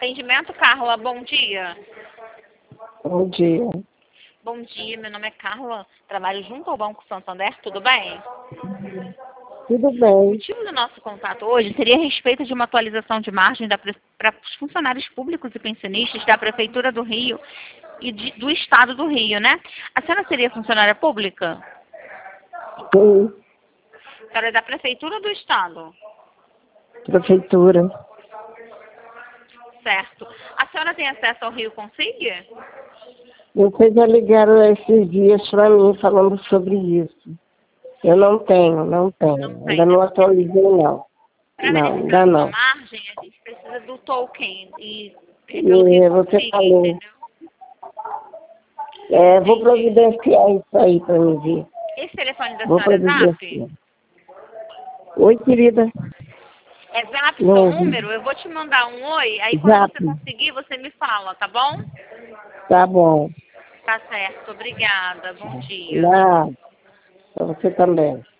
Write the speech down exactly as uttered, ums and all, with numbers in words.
Atendimento, Carla, bom dia. Bom dia. Bom dia, meu nome é Carla, trabalho junto ao Banco Santander, tudo bem? Tudo O bem. motivo do nosso contato hoje seria a respeito de uma atualização de margem para os funcionários públicos e pensionistas da Prefeitura do Rio e de, do Estado do Rio, né? A senhora seria funcionária pública? Sim, A senhora é da Prefeitura ou do Estado? prefeitura. Certo. A senhora tem acesso ao Rio Consigue? Vocês já ligaram esses dias para mim falando sobre isso. Eu não tenho, não tenho. Não tem, Ainda né? não atualizei, não. Para Não, verificar ainda a sua não. margem, a gente precisa do token e é pelo Rio E você Consigue, falou. entendeu? É, vou Entendi. providenciar isso aí para me ver. Esse telefone da Vou senhora é Zap? providenciar. Oi, querida. É Zap seu Não, número? Eu vou te mandar um oi, aí quando Zap. você conseguir, você me fala, tá bom? Tá bom. Tá certo, obrigada, bom dia. Não, para você também.